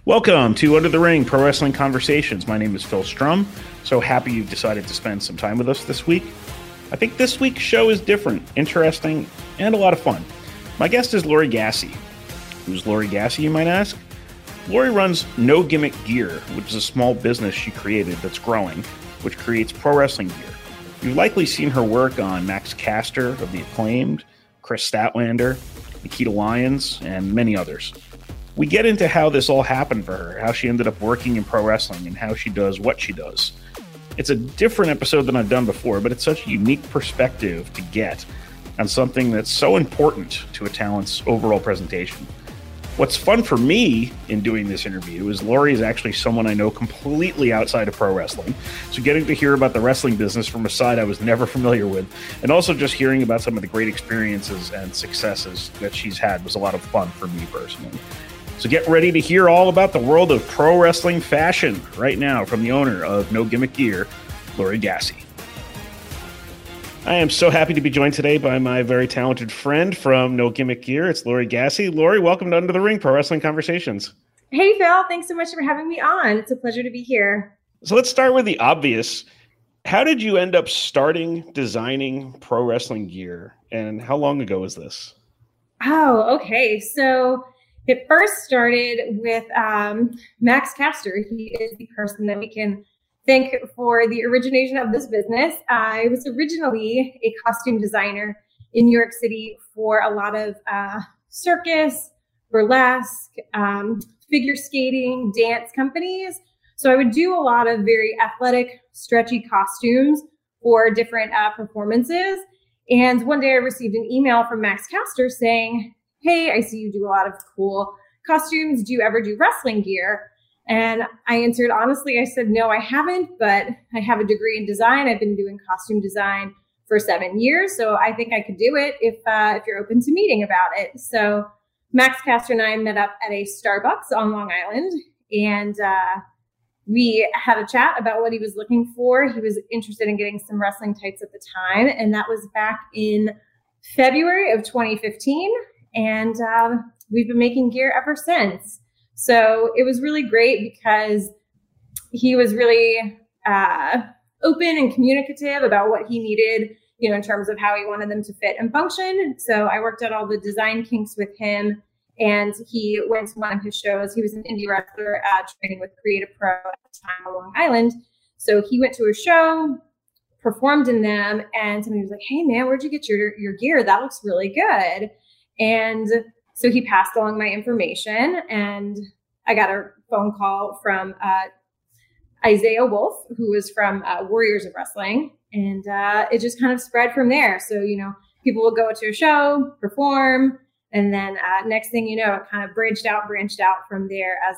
Welcome to Under the Ring Pro Wrestling Conversations. My name is Phil Strum. So happy you've decided to spend some time with us this week. I think this week's show is different, interesting, and a lot of fun. My guest is Lori Gassie. Who's Lori Gassie, you might ask? Lori runs No Gimmick Gear, which is a small business she created that's growing, which creates pro wrestling gear. You've likely seen her work on Max Caster of The Acclaimed, Chris Statlander, Nikita Lyons, and many others. We get into how this all happened for her, how she ended up working in pro wrestling, and how she does what she does. It's a different episode than I've done before, but it's such a unique perspective to get on something that's so important to a talent's overall presentation. What's fun for me in doing this interview is Lori is actually someone I know completely outside of pro wrestling. So getting to hear about the wrestling business from a side I was never familiar with, and also just hearing about some of the great experiences and successes that she's had was a lot of fun for me personally. So get ready to hear all about the world of pro wrestling fashion right now from the owner of No Gimmick Gear, Lori Gassie. I am so happy to be joined today by my very talented friend from No Gimmick Gear. It's Lori Gassie. Lori, welcome to Under the Ring Pro Wrestling Conversations. Hey, Phil. Thanks so much for having me on. It's a pleasure to be here. So let's start with the obvious. How did you end up starting designing pro wrestling gear, and how long ago was this? Oh, okay. So it first started with Max Caster. He is the person that we can thank for the origination of this business. I was originally a costume designer in New York City for a lot of circus, burlesque, figure skating, dance companies. So I would do a lot of very athletic, stretchy costumes for different performances. And one day I received an email from Max Caster saying, "Hey, I see you do a lot of cool costumes. Do you ever do wrestling gear?" And I answered honestly, I said, "No, I haven't, but I have a degree in design. I've been doing costume design for 7 years. So I think I could do it if you're open to meeting about it." So Max Caster and I met up at a Starbucks on Long Island, and we had a chat about what he was looking for. He was interested in getting some wrestling tights at the time. And that was back in February of 2015. And we've been making gear ever since. So it was really great because he was really open and communicative about what he needed, in terms of how he wanted them to fit and function. So I worked out all the design kinks with him, and he went to one of his shows. He was an indie wrestler training with Creative Pro at the time on Long Island. So he went to a show, performed in them, and somebody was like, "Hey man, where'd you get your gear? That looks really good." And so he passed along my information, and I got a phone call from Isaiah Wolf, who was from Warriors of Wrestling. And it just kind of spread from there. So, people will go to a show, perform, and then next thing you know, it kind of branched out from there as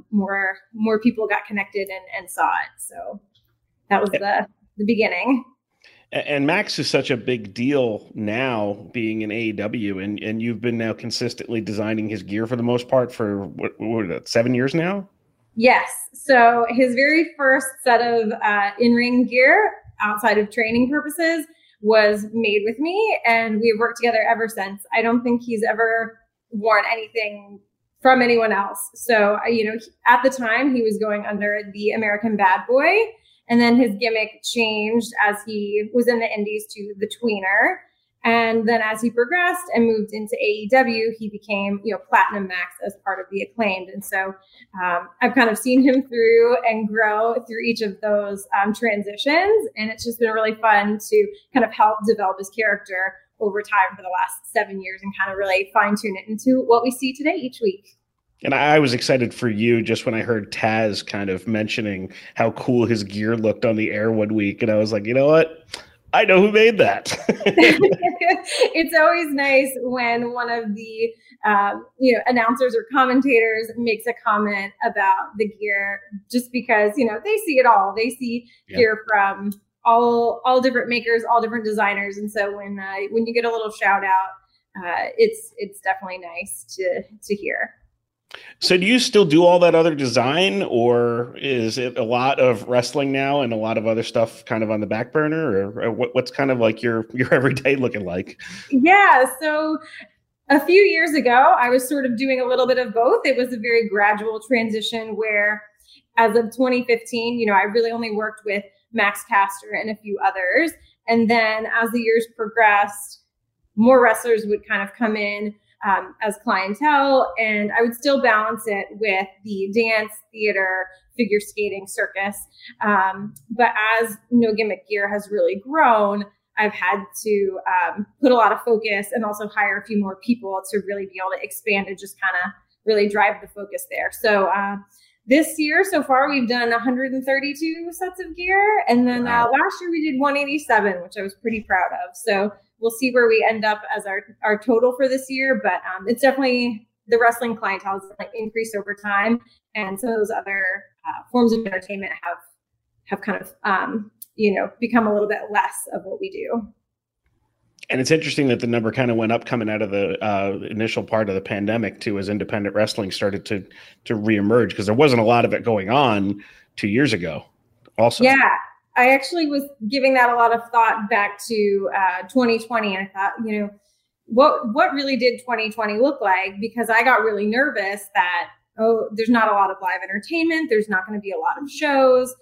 more people got connected and saw it. So that was the beginning. And Max is such a big deal now being in AEW, and you've been now consistently designing his gear for the most part for what 7 years now? Yes. So his very first set of in-ring gear outside of training purposes was made with me, and we've worked together ever since. I don't think he's ever worn anything from anyone else. So, at the time he was going under the American Bad Boy. And then his gimmick changed as he was in the indies to the Tweener. And then as he progressed and moved into AEW, he became, Platinum Max as part of the Acclaimed. And so I've kind of seen him through and grow through each of those transitions. And it's just been really fun to kind of help develop his character over time for the last 7 years and kind of really fine tune it into what we see today each week. And I was excited for you just when I heard Taz kind of mentioning how cool his gear looked on the air one week. And I was like, you know what? I know who made that. It's always nice when one of the announcers or commentators makes a comment about the gear, just because, they see it all. They see gear from all different makers, all different designers. And so when you get a little shout out, it's definitely nice to hear. So do you still do all that other design, or is it a lot of wrestling now and a lot of other stuff kind of on the back burner, or what's kind of like your everyday looking like? Yeah. So A few years ago, I was sort of doing a little bit of both. It was a very gradual transition where, as of 2015, I really only worked with Max Caster and a few others. And then as the years progressed, more wrestlers would kind of come in as clientele, and I would still balance it with the dance, theater, figure skating, circus. But as No Gimmick Gear has really grown, I've had to put a lot of focus and also hire a few more people to really be able to expand and just kind of really drive the focus there. So this year, so far, we've done 132 sets of gear. And then last year we did 187, which I was pretty proud of. So we'll see where we end up as our total for this year. But it's definitely, the wrestling clientele has increased over time. And some of those other forms of entertainment have kind of, become a little bit less of what we do. And it's interesting that the number kind of went up coming out of the initial part of the pandemic too, as independent wrestling started to reemerge, because there wasn't a lot of it going on 2 years ago. Also, yeah, I actually was giving that a lot of thought back to 2020, and I thought, what really did 2020 look like? Because I got really nervous that there's not a lot of live entertainment, there's not going to be a lot of shows.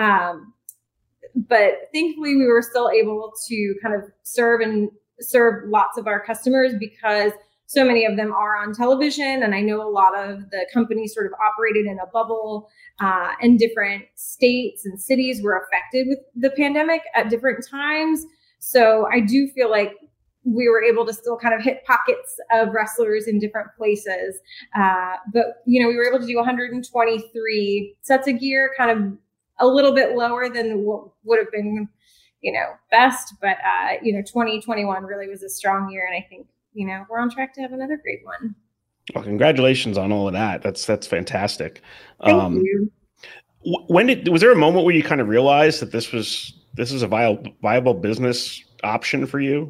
But thankfully, we were still able to kind of serve lots of our customers, because so many of them are on television. And I know a lot of the companies sort of operated in a bubble, and different states and cities were affected with the pandemic at different times. So I do feel like we were able to still kind of hit pockets of wrestlers in different places. But, we were able to do 123 sets of gear, kind of a little bit lower than what would have been, best. But, 2021 really was a strong year. And I think, we're on track to have another great one. Well, congratulations on all of that. That's fantastic. Thank you. Was there a moment where you kind of realized that this is a viable business option for you?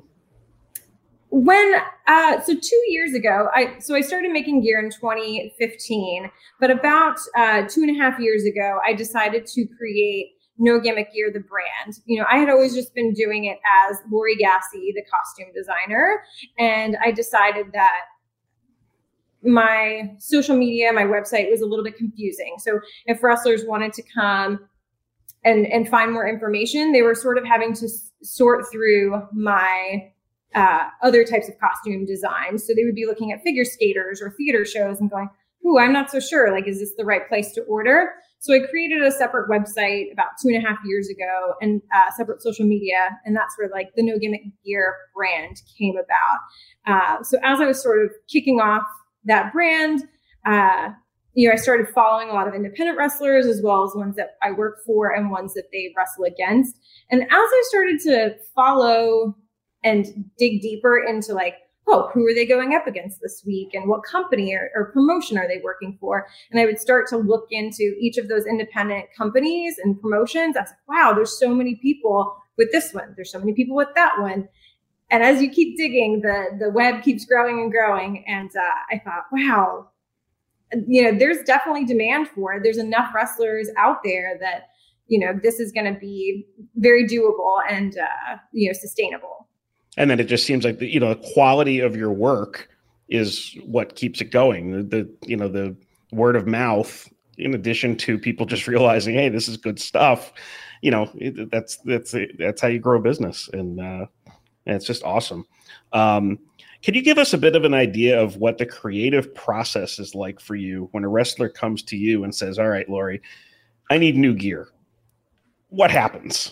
So 2 years ago, I started making gear in 2015, but about 2.5 years ago, I decided to create No Gimmick Gear, the brand. I had always just been doing it as Lori Gassi, the costume designer. And I decided that my social media, my website was a little bit confusing. So if wrestlers wanted to come and find more information, they were sort of having to sort through my other types of costume designs. So they would be looking at figure skaters or theater shows and going, I'm not so sure. Is this the right place to order? So I created a separate website about 2.5 years ago, and separate social media. And that's where the No Gimmick Gear brand came about. So as I was sort of kicking off that brand, I started following a lot of independent wrestlers, as well as ones that I work for and ones that they wrestle against. And as I started to follow and dig deeper into who are they going up against this week, and what company or promotion are they working for? And I would start to look into each of those independent companies and promotions. I was like, wow, there's so many people with this one. There's so many people with that one. And as you keep digging, the web keeps growing and growing. And I thought, wow, there's definitely demand for it. There's enough wrestlers out there that, this is going to be very doable and, sustainable. And then it just seems like the quality of your work is what keeps it going. The word of mouth, in addition to people just realizing, hey, this is good stuff. That's how you grow a business, and it's just awesome. Can you give us a bit of an idea of what the creative process is like for you when a wrestler comes to you and says, "All right, Lori, I need new gear"? What happens?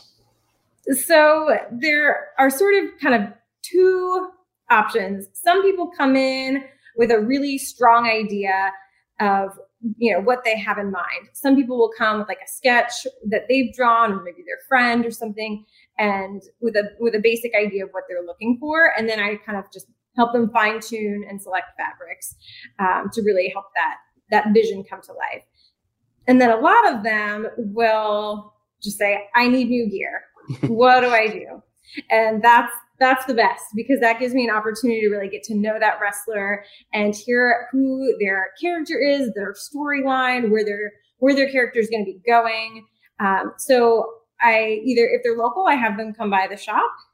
So there are sort of kind of two options. Some people come in with a really strong idea of, what they have in mind. Some people will come with a sketch that they've drawn, or maybe their friend or something, and with a basic idea of what they're looking for. And then I kind of just help them fine tune and select fabrics to really help that vision come to life. And then a lot of them will just say, I need new gear. What do I do? And that's the best, because that gives me an opportunity to really get to know that wrestler and hear who their character is, their storyline, where their character is going to be going. So I either, if they're local, I have them come by the shop.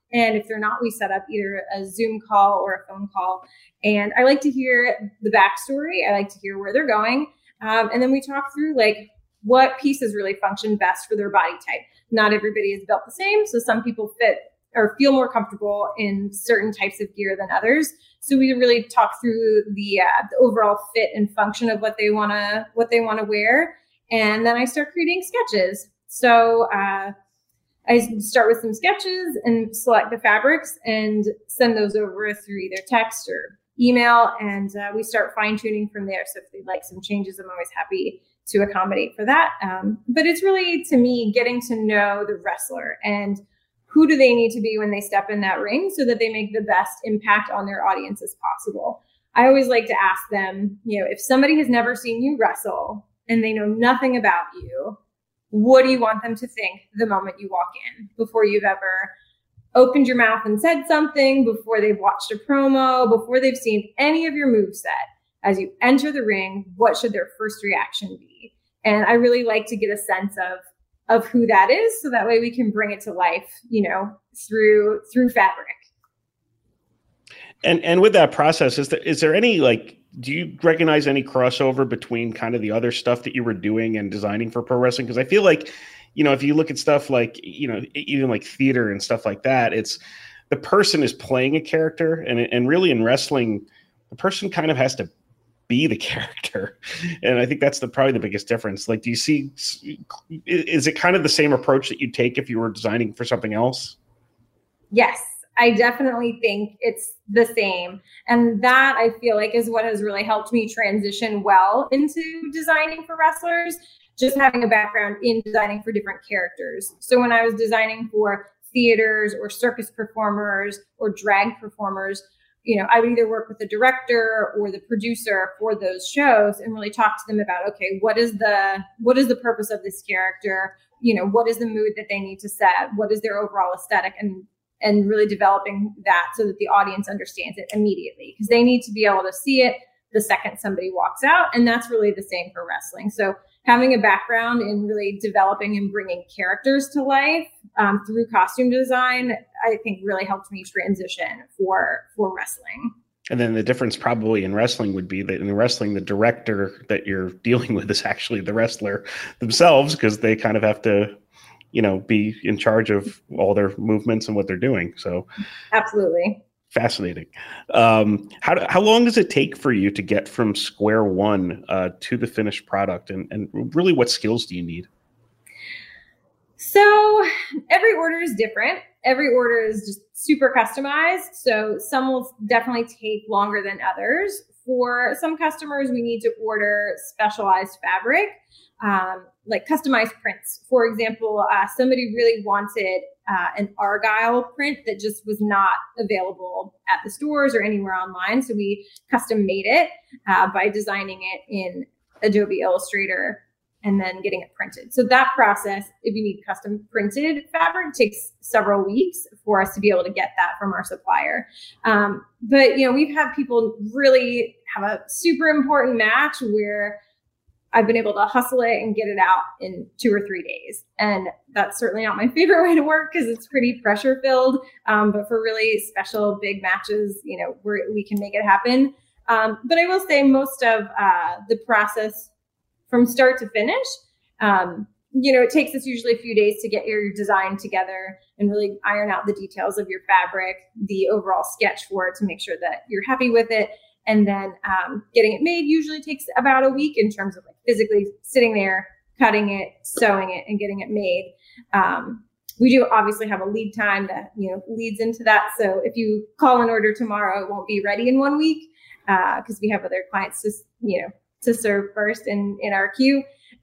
And if they're not, we set up either a Zoom call or a phone call. And I like to hear the backstory. I like to hear where they're going. And then we talk through like what pieces really function best for their body type. Not everybody is built the same. So some people fit or feel more comfortable in certain types of gear than others. So we really talk through the overall fit and function of what they want to wear. And then I start creating sketches. So I start with some sketches and select the fabrics and send those over through either text or email. And we start fine tuning from there. So if they'd like some changes, I'm always happy to accommodate for that. But it's really, to me, getting to know the wrestler and who do they need to be when they step in that ring so that they make the best impact on their audience as possible. I always like to ask them, if somebody has never seen you wrestle and they know nothing about you, what do you want them to think the moment you walk in, before you've ever opened your mouth and said something, before they've watched a promo, before they've seen any of your moveset? As you enter the ring, what should their first reaction be? And I really like to get a sense of who that is, so that way we can bring it to life, through fabric. And with that process, is there any, do you recognize any crossover between kind of the other stuff that you were doing and designing for pro wrestling? Because I feel like, if you look at stuff like, even like theater and stuff like that, it's the person is playing a character, and really in wrestling, the person kind of has to be the character. And I think that's probably the biggest difference. Like, do you see, is it kind of the same approach that you'd take if you were designing for something else? Yes, I definitely think it's the same. And that, I feel like, is what has really helped me transition well into designing for wrestlers, just having a background in designing for different characters. So when I was designing for theaters or circus performers or drag performers, I would either work with the director or the producer for those shows and really talk to them about, okay, what is the purpose of this character? What is the mood that they need to set? What is their overall aesthetic? And really developing that so that the audience understands it immediately, because they need to be able to see it the second somebody walks out. And that's really the same for wrestling. So having a background in really developing and bringing characters to life through costume design, I think really helped me transition for wrestling. And then the difference probably in wrestling would be that in wrestling, the director that you're dealing with is actually the wrestler themselves, because they kind of have to, be in charge of all their movements and what they're doing. So absolutely. Fascinating. How long does it take for you to get from square one to the finished product? And really, what skills do you need? So every order is different. Every order is just super customized. So some will definitely take longer than others. For some customers, we need to order specialized fabric, like customized prints. For example, somebody really wanted an Argyle print that just was not available at the stores or anywhere online. So we custom made it by designing it in Adobe Illustrator and then getting it printed. So that process, if you need custom printed fabric, takes several weeks for us to be able to get that from our supplier. But, we've had people really have a super important match where I've been able to hustle it and get it out in 2 or 3 days. And that's certainly not my favorite way to work because it's pretty pressure filled. But for really special big matches, we can make it happen. But I will say most of the process from start to finish, it takes us usually a few days to get your design together and really iron out the details of your fabric, the overall sketch for it to make sure that you're happy with it. And then getting it made usually takes about a week in terms of physically sitting there, cutting it, sewing it, and getting it made. We do obviously have a lead time that leads into that. So if you call an order tomorrow, it won't be ready in 1 week because we have other clients to serve first in our queue.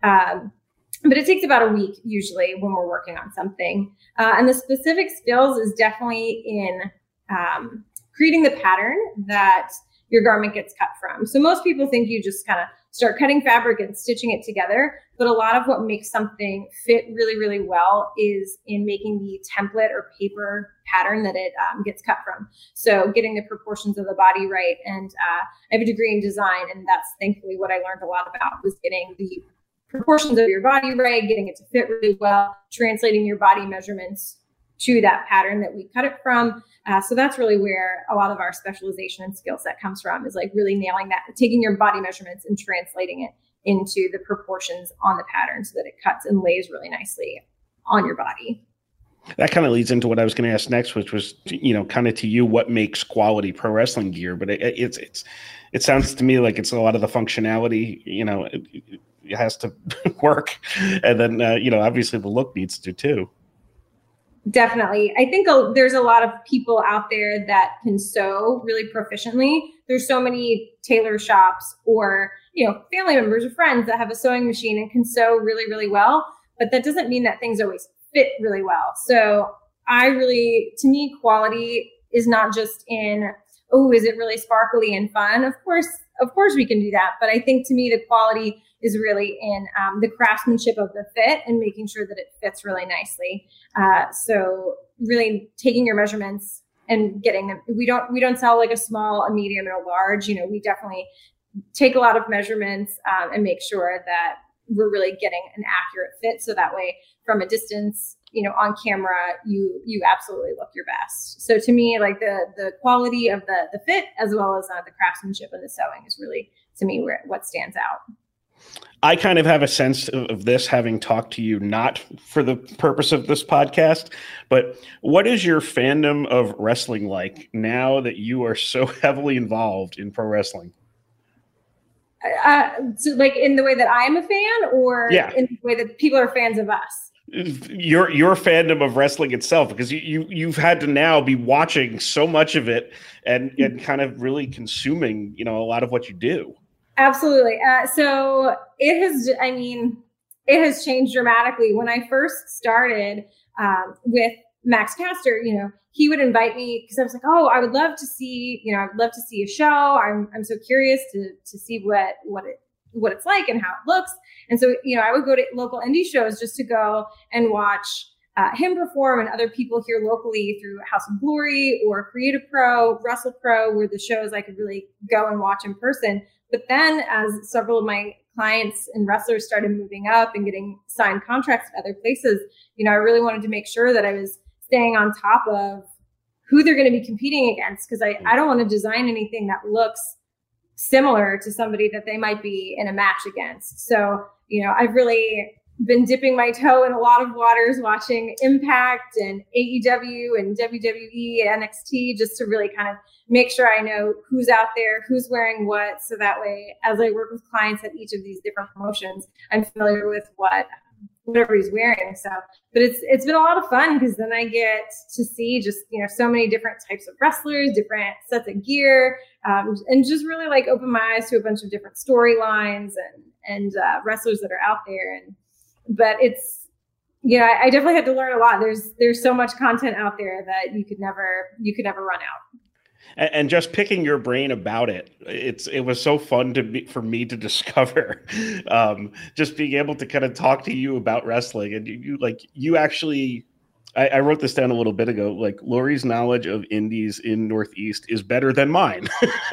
But it takes about a week usually when we're working on something. And the specific skills is definitely in creating the pattern that your garment gets cut from. So most people think you just kind of start cutting fabric and stitching it together. But a lot of what makes something fit really, really well is in making the template or paper pattern that it gets cut from. So getting the proportions of the body right. And I have a degree in design, and that's thankfully what I learned a lot about, was getting the proportions of your body right, getting it to fit really well, translating your body measurements to that pattern that we cut it from. So that's really where a lot of our specialization and skill set comes from, is like really nailing that, taking your body measurements and translating it into the proportions on the pattern so that it cuts and lays really nicely on your body. That kind of leads into what I was going to ask next, which was, kind of to you, what makes quality pro wrestling gear? But it sounds to me like it's a lot of the functionality, it has to work. And then, obviously the look needs to too. Definitely. I think there's a lot of people out there that can sew really proficiently. There's so many tailor shops or, family members or friends that have a sewing machine and can sew really, really well. But that doesn't mean that things always fit really well. So to me, quality is not just in, is it really sparkly and fun? Of course we can do that. But I think to me, the quality is really in the craftsmanship of the fit and making sure that it fits really nicely. So really taking your measurements and getting them. We don't sell like a small, a medium, and a large. We definitely take a lot of measurements and make sure that we're really getting an accurate fit. So that way, from a distance, on camera, you absolutely look your best. So to me, like the quality of the fit as well as the craftsmanship and the sewing is really, to me, what stands out. I kind of have a sense of this, having talked to you, not for the purpose of this podcast, but what is your fandom of wrestling like now that you are so heavily involved in pro wrestling? So like in the way that I'm a fan, or in the way that people are fans of us? Your fandom of wrestling itself, because you've had to now be watching so much of it and kind of really consuming, a lot of what you do. Absolutely. So it has changed dramatically. When I first started with Max Caster, he would invite me because I was like, I would love to see, a show. I'm so curious to see what it's like and how it looks. And so, I would go to local indie shows just to go and watch him perform, and other people here locally through House of Glory or Creative Pro, Wrestle Pro, were the shows I could really go and watch in person. But then as several of my clients and wrestlers started moving up and getting signed contracts at other places, I really wanted to make sure that I was staying on top of who they're going to be competing against, because I don't want to design anything that looks similar to somebody that they might be in a match against. So, I've really been dipping my toe in a lot of waters, watching Impact and AEW and WWE, NXT, just to really kind of make sure I know who's out there, who's wearing what. So that way, as I work with clients at each of these different promotions, I'm familiar with whatever he's wearing. So, but it's been a lot of fun, because then I get to see just, so many different types of wrestlers, different sets of gear, and just really like open my eyes to a bunch of different storylines and wrestlers that are out there. But it's, I definitely had to learn a lot. There's so much content out there that you could never run out. And just picking your brain about it, it was so fun for me to discover, just being able to kind of talk to you about wrestling. And you actually, I wrote this down a little bit ago, like Lori's knowledge of indies in Northeast is better than mine.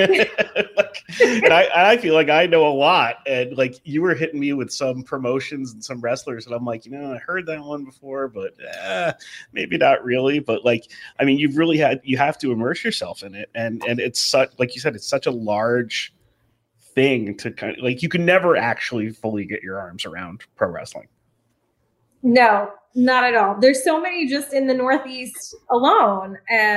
And I feel like I know a lot. And like you were hitting me with some promotions and some wrestlers, and I'm like, I heard that one before, but maybe not really. But you have to immerse yourself in it. And it's such, like you said, it's such a large thing to kind of, like, you can never actually fully get your arms around pro wrestling. No, not at all. There's so many just in the Northeast alone.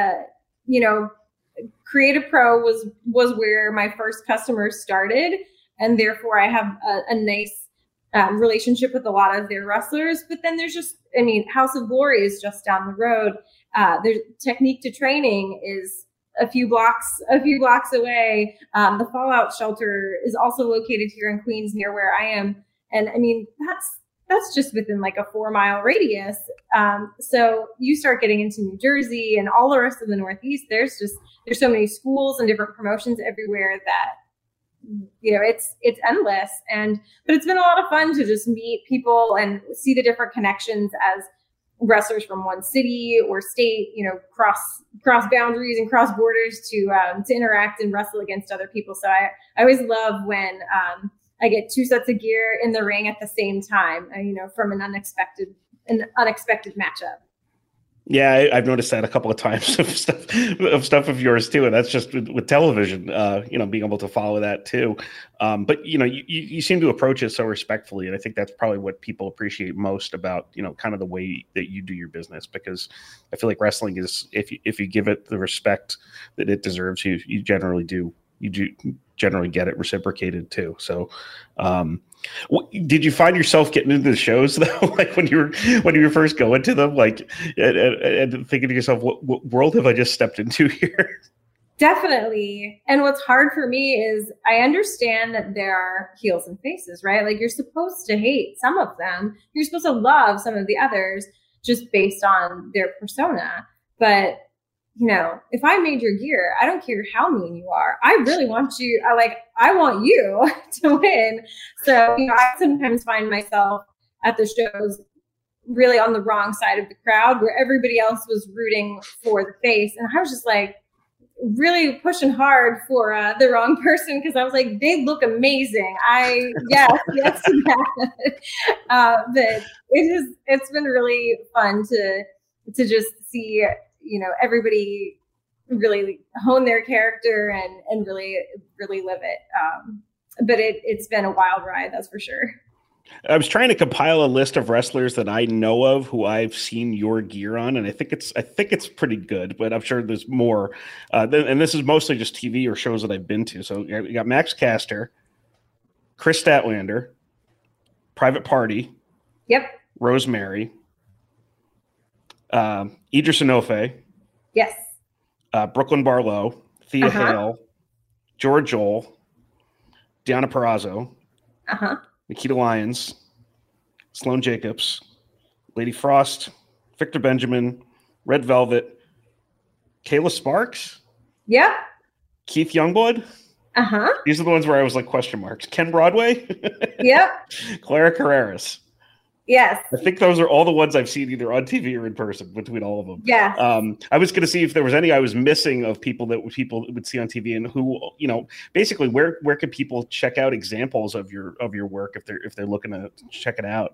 Creative Pro was where my first customers started, and therefore I have a nice relationship with a lot of their wrestlers. But then there's just, House of Glory is just down the road. There's Technique to Training is a few blocks away. The Fallout Shelter is also located here in Queens, near where I am, and that's just within like a 4-mile radius. So you start getting into New Jersey and all the rest of the Northeast. There's so many schools and different promotions everywhere that, it's endless. But it's been a lot of fun to just meet people and see the different connections as wrestlers from one city or state, cross boundaries and cross borders to interact and wrestle against other people. So I always love when, I get 2 sets of gear in the ring at the same time, from an unexpected matchup. Yeah, I've noticed that a couple of times of stuff of yours too, and that's just with television. Being able to follow that too. But you seem to approach it so respectfully, and I think that's probably what people appreciate most about kind of the way that you do your business. Because I feel like wrestling is, if you give it the respect that it deserves, you generally do. You do generally get it reciprocated too. So, did you find yourself getting into the shows though, like when you were first going to them, like and thinking to yourself, what world have I just stepped into here? Definitely. And what's hard for me is I understand that there are heels and faces, right? Like you're supposed to hate some of them. You're supposed to love some of the others just based on their persona. But if I made your gear, I don't care how mean you are. I really want you. I want you to win. So, I sometimes find myself at the shows really on the wrong side of the crowd where everybody else was rooting for the face. And I was just like really pushing hard for the wrong person. Cause I was like, they look amazing. Yes to that. But it's been really fun to just see everybody really hone their character and really, really live it. But it's been a wild ride, that's for sure. I was trying to compile a list of wrestlers that I know of who I've seen your gear on, and I think it's pretty good, but I'm sure there's more. And this is mostly just TV or shows that I've been to. So you got Max Caster, Chris Statlander, Private Party, yep, Rosemary, Idris Enofe, yes, Brooklyn Barlow, Thea Hale, George Joel, Deonna Purrazzo, Nikita Lyons, Sloane Jacobs, Lady Frost, Victor Benjamin, Red Velvet, Kayla Sparks, yep, Keith Youngblood. These are the ones where I was like question marks. Ken Broadway, yep, Clara Carreras. Yes. I think those are all the ones I've seen either on TV or in person between all of them. Yeah. I was going to see if there was any I was missing of people people would see on TV and who, basically where could people check out examples of your work if they're looking to check it out?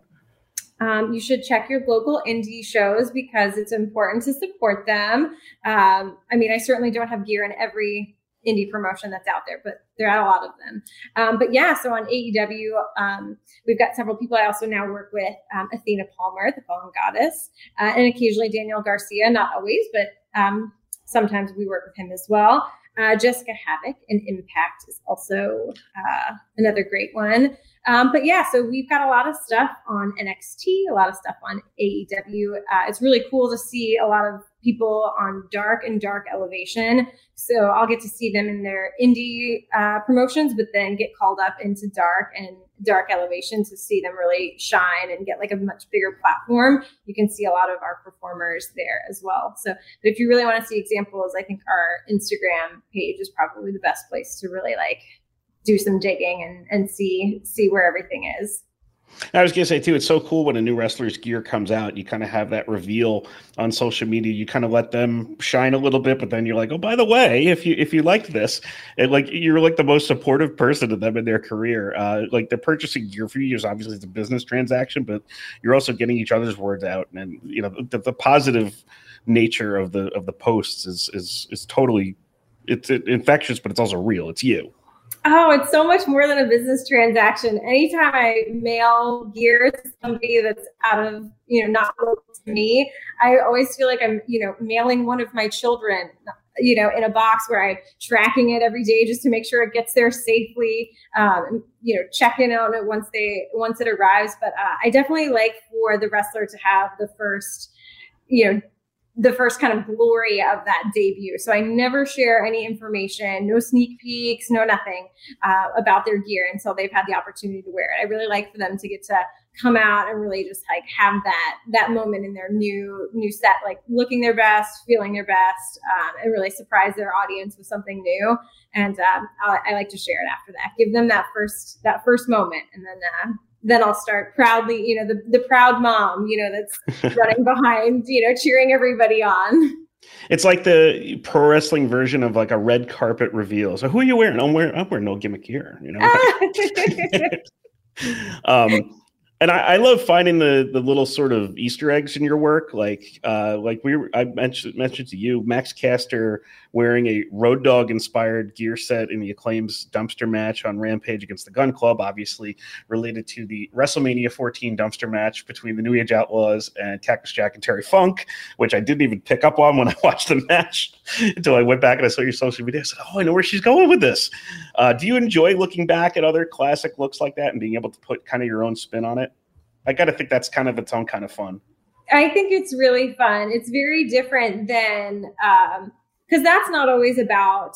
You should check your local indie shows because it's important to support them. I certainly don't have gear in every indie promotion that's out there, but there are a lot of them. But yeah, so on AEW, we've got several people. I also now work with Athena Palmer, the Fallen Goddess, and occasionally Daniel Garcia, not always, but sometimes we work with him as well. Jessica Havoc in Impact is also another great one. But yeah, so we've got a lot of stuff on NXT, a lot of stuff on AEW. It's really cool to see a lot of people on Dark and Dark Elevation. So I'll get to see them in their indie promotions, but then get called up into Dark and Dark Elevation to see them really shine and get like a much bigger platform. You can see a lot of our performers there as well. So, but if you really want to see examples, I think our Instagram page is probably the best place to really like do some digging and see where everything is. I was going to say too, it's so cool when a new wrestler's gear comes out, you kind of have that reveal on social media. You kind of let them shine a little bit, but then you're like, oh, by the way, if you liked this, and like you're like the most supportive person to them in their career. Like they're purchasing gear for you is obviously it's a business transaction, but you're also getting each other's words out, and the positive nature of the posts is totally it's infectious, but it's also real. It's you. Oh, it's so much more than a business transaction. Anytime I mail gear to somebody that's out of, not local to me, I always feel like I'm, mailing one of my children, in a box where I'm tracking it every day just to make sure it gets there safely, check in on it once it arrives. But I definitely like for the wrestler to have the first kind of glory of that debut. So I never share any information, no sneak peeks, no nothing about their gear until they've had the opportunity to wear it. I really like for them to get to come out and really just like have that moment in their new set, like looking their best, feeling their best, and really surprise their audience with something new. And I like to share it after that, give them that first moment, and then I'll start proudly, the proud mom, that's running behind, cheering everybody on. It's like the pro wrestling version of like a red carpet reveal. So who are you wearing? I'm wearing no gimmick here, And I love finding the little sort of Easter eggs in your work. I mentioned to you, Max Caster wearing a Road Dogg inspired gear set in the Acclaim's dumpster match on Rampage against the Gun Club, obviously related to the WrestleMania 14 dumpster match between the New Age Outlaws and Cactus Jack and Terry Funk, which I didn't even pick up on when I watched the match until I went back and I saw your social media. I said, oh, I know where she's going with this. Do you enjoy looking back at other classic looks like that and being able to put kind of your own spin on it? I got to think that's kind of its own kind of fun. I think it's really fun. It's very different than, because that's not always about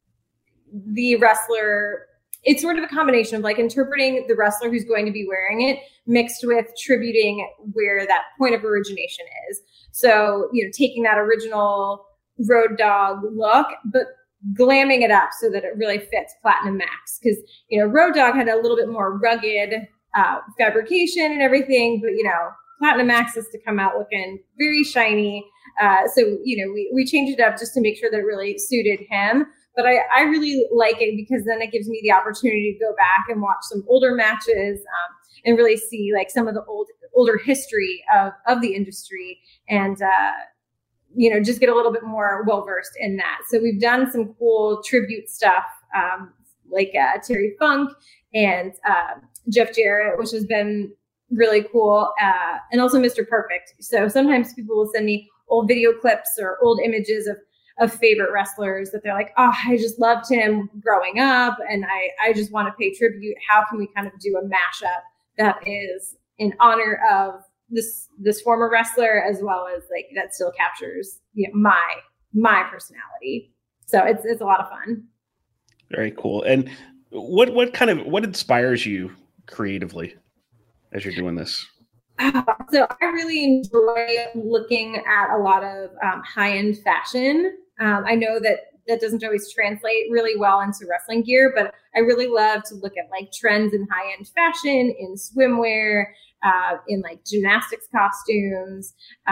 the wrestler. It's sort of a combination of like interpreting the wrestler who's going to be wearing it mixed with tributing where that point of origination is. So, taking that original Road Dogg look, but glamming it up so that it really fits Platinum Max. Because, Road Dogg had a little bit more rugged fabrication and everything, but Platinum Max has to come out looking very shiny. So we changed it up just to make sure that it really suited him. But I really like it because then it gives me the opportunity to go back and watch some older matches and really see like some of the older history of the industry and just get a little bit more well versed in that. So we've done some cool tribute stuff like Terry Funk and Jeff Jarrett, which has been really cool, and also Mr. Perfect. So sometimes people will send me old video clips or old images of favorite wrestlers that they're like, oh, I just loved him growing up, and I just want to pay tribute. How can we kind of do a mashup that is in honor of this former wrestler as well as like that still captures my personality? So it's a lot of fun. Very cool. And what inspires you creatively as you're doing this? So I really enjoy looking at a lot of high-end fashion. I know that doesn't always translate really well into wrestling gear, but I really love to look at like trends in high-end fashion, in swimwear, in like gymnastics costumes,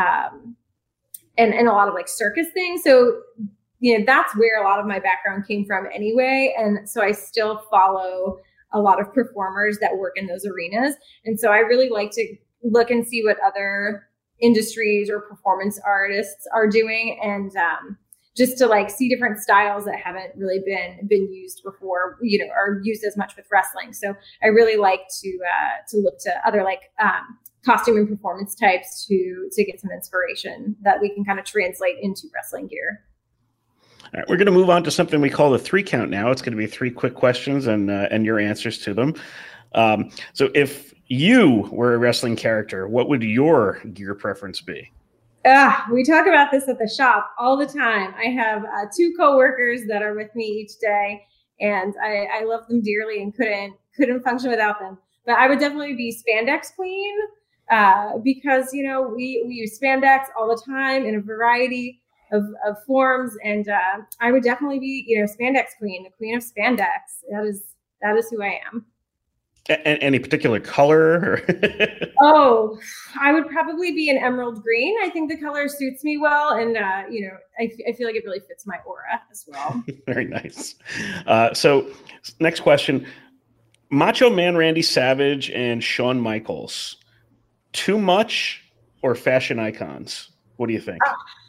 and a lot of like circus things. So that's where a lot of my background came from anyway. And so I still follow a lot of performers that work in those arenas. And so I really like to look and see what other industries or performance artists are doing. And just to like see different styles that haven't really been used before, or used as much with wrestling. So I really like to look to other like costume and performance types to get some inspiration that we can kind of translate into wrestling gear. All right, we're going to move on to something we call the 3 count now. It's going to be 3 quick questions and your answers to them. So if you were a wrestling character, what would your gear preference be? We talk about this at the shop all the time. I have 2 coworkers that are with me each day, and I love them dearly and couldn't function without them. But I would definitely be Spandex Queen because, we use spandex all the time in a variety of forms. And I would definitely be, Spandex Queen, the queen of spandex. That is who I am. Any particular color? Oh, I would probably be an emerald green. I think the color suits me well. And, I feel like it really fits my aura as well. Very nice. So next question, Macho Man Randy Savage and Shawn Michaels, too much or fashion icons? What do you think?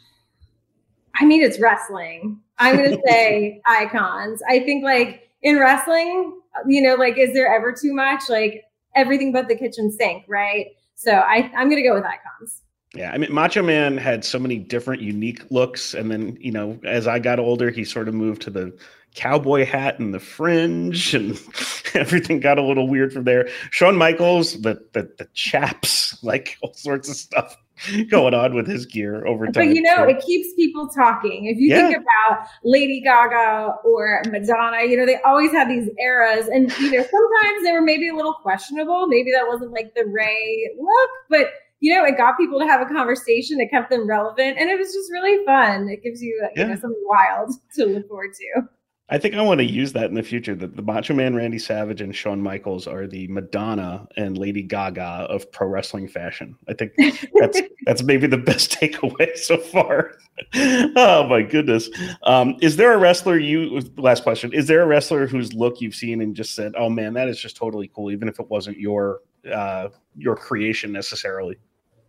It's wrestling. I'm going to say icons. I think like in wrestling, is there ever too much? Like everything but the kitchen sink, right? So I'm going to go with icons. Yeah, Macho Man had so many different unique looks. And then, as I got older, he sort of moved to the cowboy hat and the fringe and everything got a little weird from there. Shawn Michaels, the chaps, like all sorts of stuff going on with his gear over time. But it keeps people talking. If you think about Lady Gaga or Madonna, they always had these eras, and sometimes they were maybe a little questionable. Maybe that wasn't like the Ray look, but it got people to have a conversation. It kept them relevant, and it was just really fun. It gives you something wild to look forward to. I think I want to use that in the future. The Macho Man Randy Savage and Shawn Michaels are the Madonna and Lady Gaga of pro wrestling fashion. I think that's maybe the best takeaway so far. Oh my goodness. Is there a wrestler last question, is there a wrestler whose look you've seen and just said, oh man, that is just totally cool, even if it wasn't your your creation necessarily?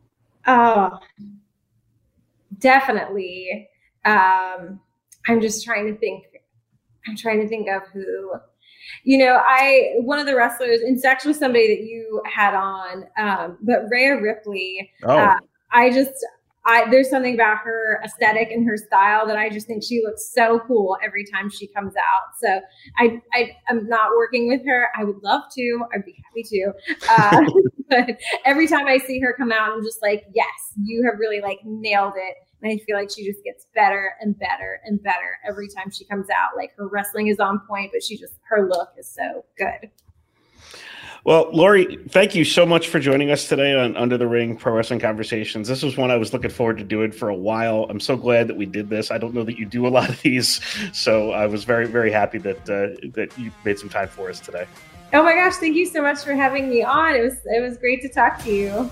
Definitely. I'm just trying to think. I'm trying to think of who. One of the wrestlers, and it's actually somebody that you had on, but Rhea Ripley. There's something about her aesthetic and her style that I just think she looks so cool every time she comes out. So I'm not working with her. I would love to. I'd be happy to. But every time I see her come out, I'm just like, yes, you have really like nailed it. And I feel like she just gets better and better and better every time she comes out. Like her wrestling is on point, but her look is so good. Well, Lori, thank you so much for joining us today on Under the Ring Pro Wrestling Conversations. This was one I was looking forward to doing for a while. I'm so glad that we did this. I don't know that you do a lot of these, so I was very, very happy that you made some time for us today. Oh my gosh, thank you so much for having me on. It was great to talk to you.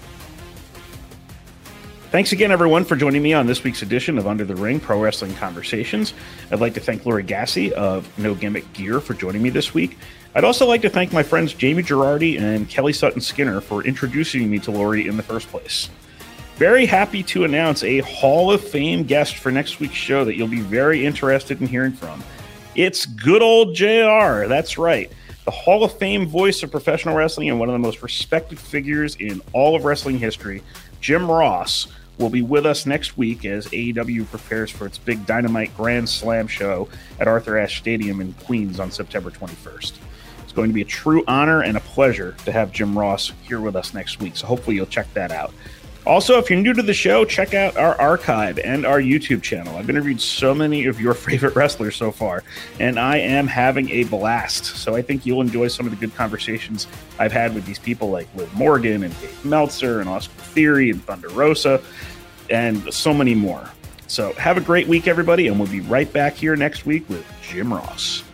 Thanks again, everyone, for joining me on this week's edition of Under the Ring Pro Wrestling Conversations. I'd like to thank Lori Gassie of No Gimmick Gear for joining me this week. I'd also like to thank my friends Jamie Girardi and Kelly Sutton Skinner for introducing me to Lori in the first place. Very happy to announce a Hall of Fame guest for next week's show that you'll be very interested in hearing from. It's good old JR. That's right. The Hall of Fame voice of professional wrestling and one of the most respected figures in all of wrestling history, Jim Ross, will be with us next week as AEW prepares for its big Dynamite Grand Slam show at Arthur Ashe Stadium in Queens on September 21st. It's going to be a true honor and a pleasure to have Jim Ross here with us next week, so hopefully you'll check that out. Also, if you're new to the show, check out our archive and our YouTube channel. I've interviewed so many of your favorite wrestlers so far, and I am having a blast. So I think you'll enjoy some of the good conversations I've had with these people like Liv Morgan and Dave Meltzer and Austin Theory and Thunder Rosa and so many more. So have a great week, everybody, and we'll be right back here next week with Jim Ross.